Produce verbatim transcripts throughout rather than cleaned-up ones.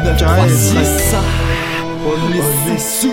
ça. On est sous.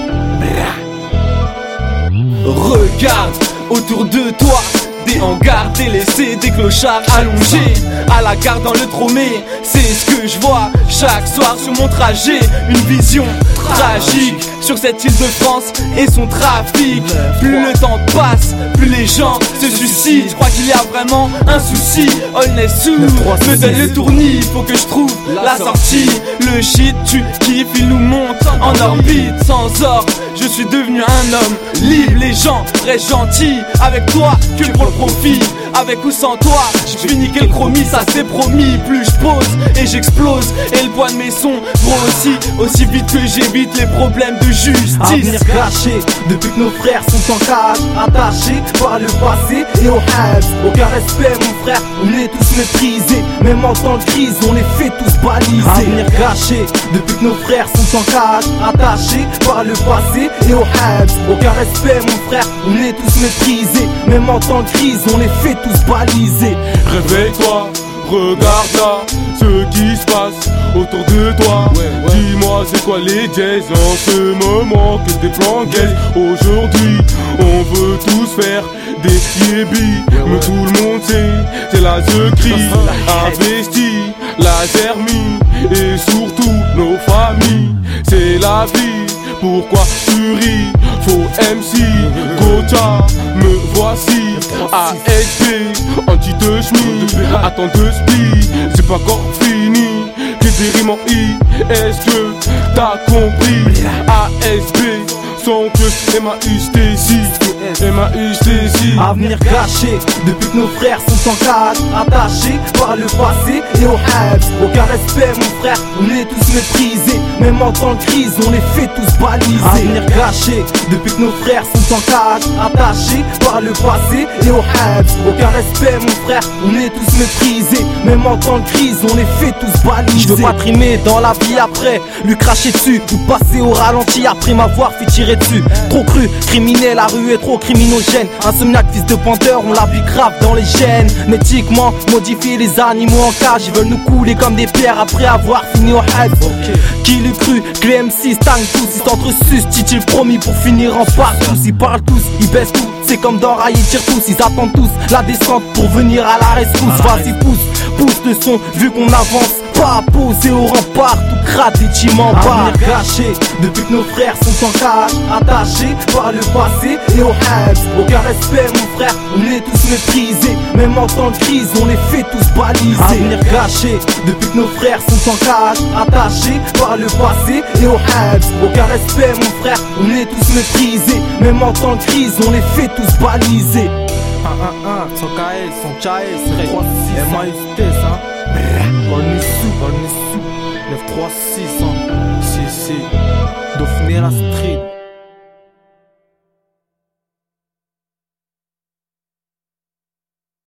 Regarde autour de toi, des hangars délaissés, des clochards allongés à la gare dans le Tromé. C'est ce que je vois chaque soir sur mon trajet. Une vision tragique sur cette île de France et son trafic. Plus le temps passe, plus les gens se suicident. Je crois qu'il y a vraiment un souci. Holness sous me donne le tournis, faut que je trouve la sortie. Le shit tu kiffes, il nous monte en orbite. Sans or, je suis devenu un homme libre. Les gens restent gentils avec toi que pour le profit. Avec ou sans toi, je finis quel chromie, ça c'est promis. Plus je pose et j'explose, et le poids de mes sons grossit aussi vite que j'évite les problèmes de justice. Avenir caché, depuis que nos frères sont en cage, attachés par le passé et au has. Aucun respect mon frère, on est tous méprisés. Même en temps de crise, on les fait tous baliser. Avenir caché, depuis que nos frères sont en cage, attachés par le passé et au has. Aucun respect mon frère, on est tous méprisés. Même en temps de crise, on les fait tous baliser. Réveille-toi, regarde là ce qui se passe autour de toi. Ouais, ouais. Dis-moi c'est quoi les jazz en ce moment que des plans gays. Aujourd'hui on veut tous faire des yébis, ouais, mais ouais. Tout le monde sait c'est la The crie. Investi, la germie et surtout nos familles. C'est la vie, pourquoi tu ris? Faux M C, Gocha, me voici. A S B, anti-de-chemise, attends de spi, c'est pas encore fini. Que des rimes en I, est-ce que t'as compris? A S B, sans que M A U T C, M A U T C. Avenir caché, depuis que nos frères sont en cage, attachés par le passé et au has. Aucun respect mon frère, on est tous méprisés. Même en temps de crise, on les fait tous baliser. Avenir caché, depuis que nos frères sont en cage, attachés par le passé et au has. Aucun respect mon frère, on est tous méprisés. Même en temps de crise, on les fait tous baliser. Je veux pas trimer dans la vie après, lui cracher dessus, ou passer au ralenti après m'avoir fait tirer dessus. Trop cru, criminel, la rue est trop criminogène. Insomniaque, fils de panthère, on l'a vu grave dans les gènes. Métiquement, modifier les animaux en cage. Ils veulent nous couler comme des pierres après avoir fini au has. Okay. Qui l'eût cru, que les M six stagnent tous. Ils s'entresucent, titillent promis pour finir en partout. Ils parlent tous, ils baissent tout. C'est comme dans Rail, ils tirent tous. Ils attendent tous la descente pour venir à la rescousse. Vas-y, pousse, pousse le son, vu qu'on avance. Pas posé au rempart, tout crade et team en bas. Avenir caché, depuis que nos frères sont en cage, attachés par le passé et au has. Aucun respect mon frère, on est tous méprisés. Même en temps de crise, on les fait tous baliser. Avenir caché, depuis que nos frères sont en cage, attachés par le passé et au has. Aucun respect mon frère, on est tous méprisés. Même en temps de crise, on les fait tous baliser. un un un, son K S, son K S, trois six, M A U T ça. On est sous, on est sous, neuf trois six, si si, Dauphiné la street.